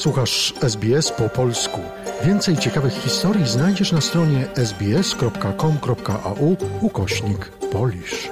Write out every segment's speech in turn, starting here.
Słuchasz SBS po polsku. Więcej ciekawych historii znajdziesz na stronie sbs.com.au/Polish.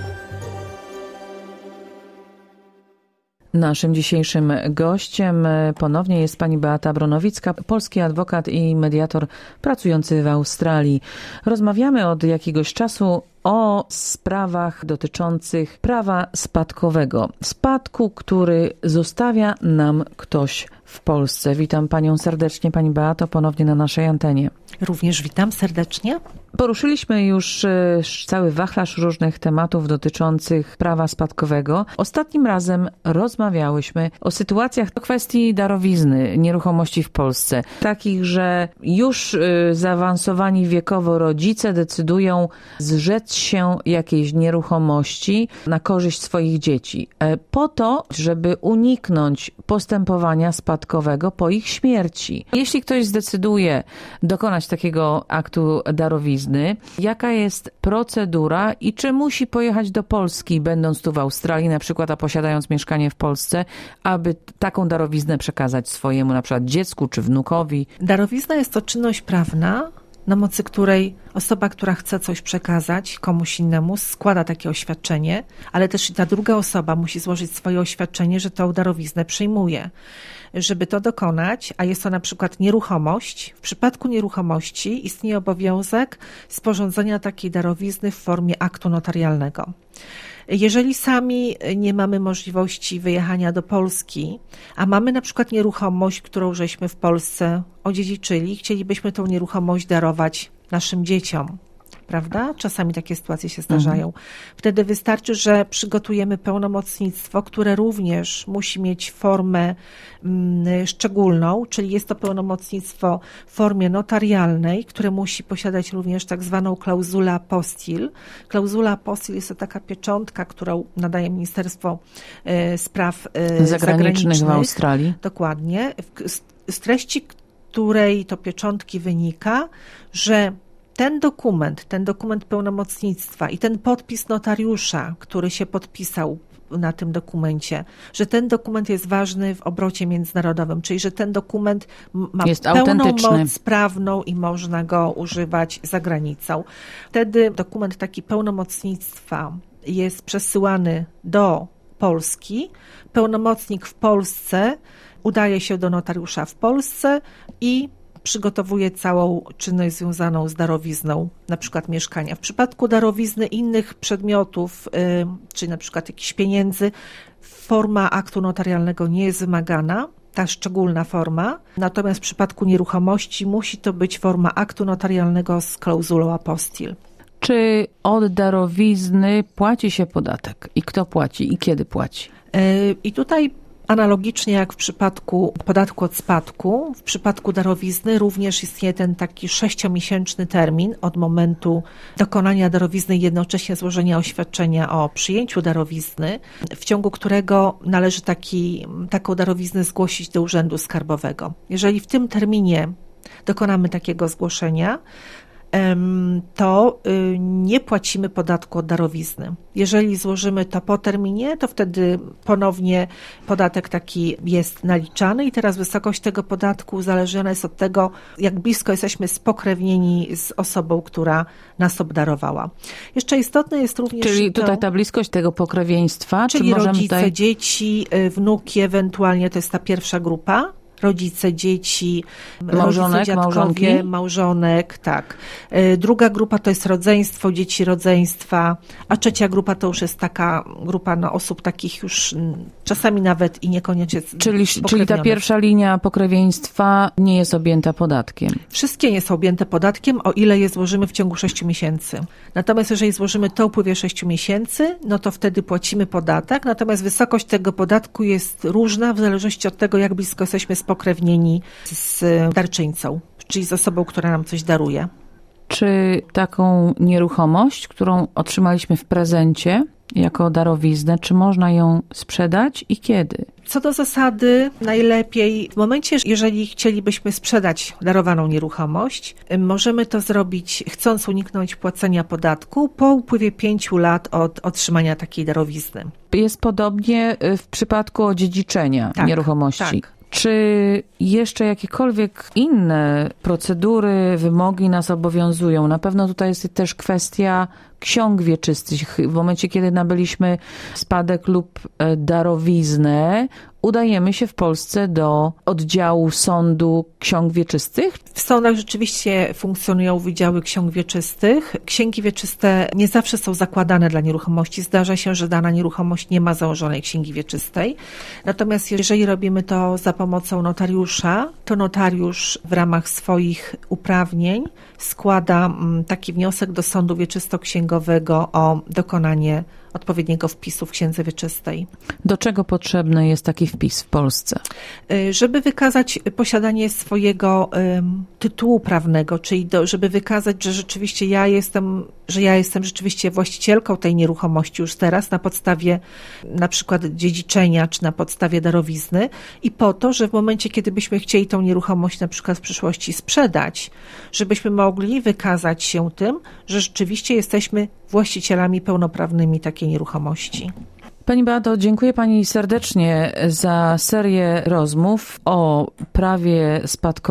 Naszym dzisiejszym gościem ponownie jest pani Beata Bronowicka, polski adwokat i mediator pracujący w Australii. Rozmawiamy od jakiegoś czasu o sprawach dotyczących prawa spadkowego. Spadku, który zostawia nam ktoś w Polsce. Witam panią serdecznie, pani Beato, ponownie na naszej antenie. Również witam serdecznie. Poruszyliśmy już cały wachlarz różnych tematów dotyczących prawa spadkowego. Ostatnim razem rozmawiałyśmy o sytuacjach w kwestii darowizny nieruchomości w Polsce. Takich, że już zaawansowani wiekowo rodzice decydują zrzec się jakiejś nieruchomości na korzyść swoich dzieci. Po to, żeby uniknąć postępowania spadkowego po ich śmierci. Jeśli ktoś zdecyduje dokonać takiego aktu darowizny, jaka jest procedura i czy musi pojechać do Polski, będąc tu w Australii, na przykład, a posiadając mieszkanie w Polsce, aby taką darowiznę przekazać swojemu na przykład dziecku czy wnukowi? Darowizna jest to czynność prawna, na mocy której osoba, która chce coś przekazać komuś innemu, składa takie oświadczenie, ale też i ta druga osoba musi złożyć swoje oświadczenie, że tą darowiznę przyjmuje. Żeby to dokonać, a jest to na przykład nieruchomość, w przypadku nieruchomości istnieje obowiązek sporządzenia takiej darowizny w formie aktu notarialnego. Jeżeli sami nie mamy możliwości wyjechania do Polski, a mamy na przykład nieruchomość, którą żeśmy w Polsce odziedziczyli, chcielibyśmy tą nieruchomość darować naszym dzieciom, prawda? Czasami takie sytuacje się zdarzają. Wtedy wystarczy, że przygotujemy pełnomocnictwo, które również musi mieć formę szczególną, czyli jest to pełnomocnictwo w formie notarialnej, które musi posiadać również tak zwaną klauzulę apostille. Klauzula apostille jest to taka pieczątka, którą nadaje Ministerstwo Spraw Zagranicznych w Australii. Dokładnie. Z treści której to pieczątki wynika, że ten dokument pełnomocnictwa i ten podpis notariusza, który się podpisał na tym dokumencie, że ten dokument jest ważny w obrocie międzynarodowym, czyli że ten dokument ma pełną moc prawną i można go używać za granicą. Wtedy dokument taki pełnomocnictwa jest przesyłany do Polski. Pełnomocnik w Polsce udaje się do notariusza w Polsce i przygotowuje całą czynność związaną z darowizną, na przykład mieszkania. W przypadku darowizny innych przedmiotów, czyli na przykład jakichś pieniędzy, forma aktu notarialnego nie jest wymagana, ta szczególna forma. Natomiast w przypadku nieruchomości musi to być forma aktu notarialnego z klauzulą apostille. Czy od darowizny płaci się podatek? I kto płaci? I kiedy płaci? I tutaj analogicznie jak w przypadku podatku od spadku, w przypadku darowizny również istnieje ten taki 6-miesięczny termin od momentu dokonania darowizny i jednocześnie złożenia oświadczenia o przyjęciu darowizny, w ciągu którego należy taką darowiznę zgłosić do Urzędu Skarbowego. Jeżeli w tym terminie dokonamy takiego zgłoszenia, to nie płacimy podatku od darowizny. Jeżeli złożymy to po terminie, to wtedy ponownie podatek taki jest naliczany i teraz wysokość tego podatku uzależniona jest od tego, jak blisko jesteśmy spokrewnieni z osobą, która nas obdarowała. Jeszcze istotne jest również Czyli tutaj ta bliskość tego pokrewieństwa, czyli rodzice, dzieci, wnuki, ewentualnie to jest ta pierwsza grupa. Rodzice, dzieci, małżonek, dziadkowie, małżonek, tak. Druga grupa to jest rodzeństwo, dzieci rodzeństwa, a trzecia grupa to już jest taka grupa osób takich już czasami nawet i niekoniecznie Czyli ta pierwsza linia pokrewieństwa nie jest objęta podatkiem? Wszystkie nie są objęte podatkiem, o ile je złożymy w ciągu 6 miesięcy. Natomiast jeżeli złożymy to w upływie 6 miesięcy, no to wtedy płacimy podatek, natomiast wysokość tego podatku jest różna w zależności od tego, jak blisko jesteśmy spokrewnieni z darczyńcą, czyli z osobą, która nam coś daruje. Czy taką nieruchomość, którą otrzymaliśmy w prezencie jako darowiznę, czy można ją sprzedać i kiedy? Co do zasady, najlepiej w momencie, jeżeli chcielibyśmy sprzedać darowaną nieruchomość, możemy to zrobić, chcąc uniknąć płacenia podatku, po upływie 5 lat od otrzymania takiej darowizny. Jest podobnie w przypadku odziedziczenia nieruchomości. Tak. Czy jeszcze jakiekolwiek inne procedury, wymogi nas obowiązują? Na pewno tutaj jest też kwestia ksiąg wieczystych. W momencie, kiedy nabyliśmy spadek lub darowiznę, udajemy się w Polsce do oddziału sądu ksiąg wieczystych? W sądach rzeczywiście funkcjonują wydziały ksiąg wieczystych. Księgi wieczyste nie zawsze są zakładane dla nieruchomości. Zdarza się, że dana nieruchomość nie ma założonej księgi wieczystej. Natomiast jeżeli robimy to za pomocą notariusza, to notariusz w ramach swoich uprawnień składa taki wniosek do sądu wieczysto-księgowego o dokonanie odpowiedniego wpisu w księdze wieczystej. Do czego potrzebny jest taki wpis w Polsce? Żeby wykazać posiadanie swojego tytułu prawnego, czyli żeby wykazać, że rzeczywiście ja jestem rzeczywiście właścicielką tej nieruchomości już teraz na podstawie na przykład dziedziczenia czy na podstawie darowizny i po to, że w momencie, kiedy byśmy chcieli tą nieruchomość na przykład w przyszłości sprzedać, żebyśmy mogli wykazać się tym, że rzeczywiście jesteśmy właścicielami pełnoprawnymi takiej nieruchomości. Pani Beato, dziękuję Pani serdecznie za serię rozmów o prawie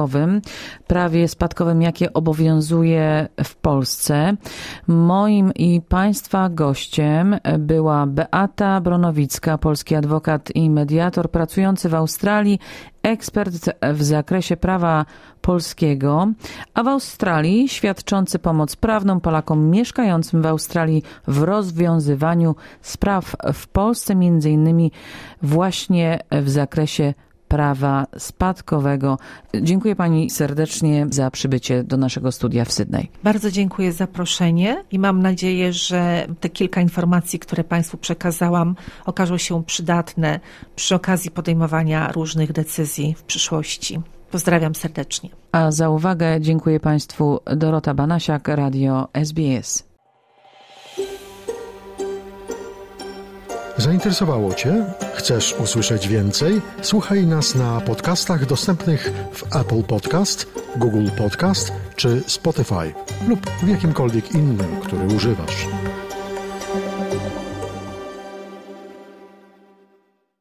spadkowym, jakie obowiązuje w Polsce. Moim i Państwa gościem była Beata Bronowicka, polski adwokat i mediator pracujący w Australii, ekspert w zakresie prawa polskiego, a w Australii świadczący pomoc prawną Polakom mieszkającym w Australii w rozwiązywaniu spraw w Polsce, między innymi właśnie w zakresie prawa spadkowego. Dziękuję Pani serdecznie za przybycie do naszego studia w Sydney. Bardzo dziękuję za zaproszenie i mam nadzieję, że te kilka informacji, które Państwu przekazałam, okażą się przydatne przy okazji podejmowania różnych decyzji w przyszłości. Pozdrawiam serdecznie. A za uwagę dziękuję Państwu. Dorota Banasiak, Radio SBS. Zainteresowało Cię? Chcesz usłyszeć więcej? Słuchaj nas na podcastach dostępnych w Apple Podcast, Google Podcast czy Spotify lub w jakimkolwiek innym, który używasz.